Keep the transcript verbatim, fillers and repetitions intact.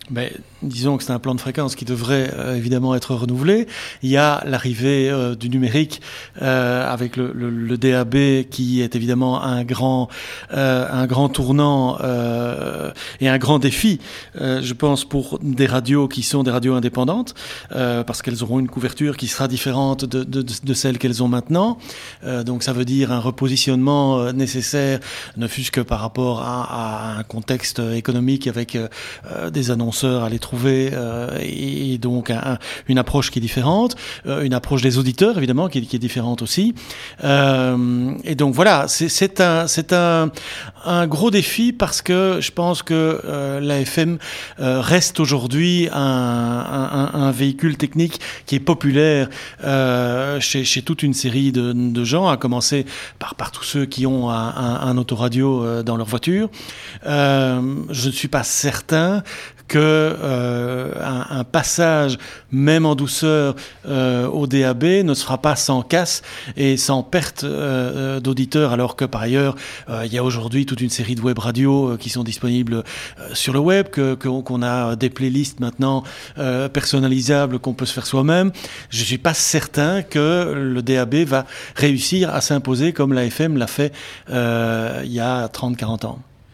Mais disons que c'est un plan de fréquence qui devrait euh, évidemment être renouvelé. Il y a l'arrivée euh, du numérique euh, avec le, le, le D A B qui est évidemment un grand, euh, un grand tournant euh, et un grand défi, euh, je pense, pour des radios qui sont des radios indépendantes, euh, parce qu'elles auront une couverture qui sera différente de, de, de celle qu'elles ont maintenant. Euh, donc ça veut dire un repositionnement euh, nécessaire, ne fût-ce que par rapport à, à un contexte économique avec euh, des annonces à les trouver euh, et, et donc un, une approche qui est différente, euh, une approche des auditeurs évidemment qui, qui est différente aussi. Euh, et donc voilà, c'est, c'est, un, c'est un, un gros défi parce que je pense que euh, l'A F M euh, reste aujourd'hui un, un, un véhicule technique qui est populaire euh, chez, chez toute une série de, de gens, à commencer par, par tous ceux qui ont un, un, un autoradio euh, dans leur voiture. Euh, je ne suis pas certain que euh, un, un passage, même en douceur, euh, au D A B ne se fera pas sans casse et sans perte euh, d'auditeurs, alors que par ailleurs, euh, il y a aujourd'hui toute une série de web radios euh, qui sont disponibles euh, sur le web, que, que, qu'on a des playlists maintenant euh, personnalisables qu'on peut se faire soi-même. Je ne suis pas certain que le D A B va réussir à s'imposer comme l'A F M l'a fait euh, il y a trente à quarante ans.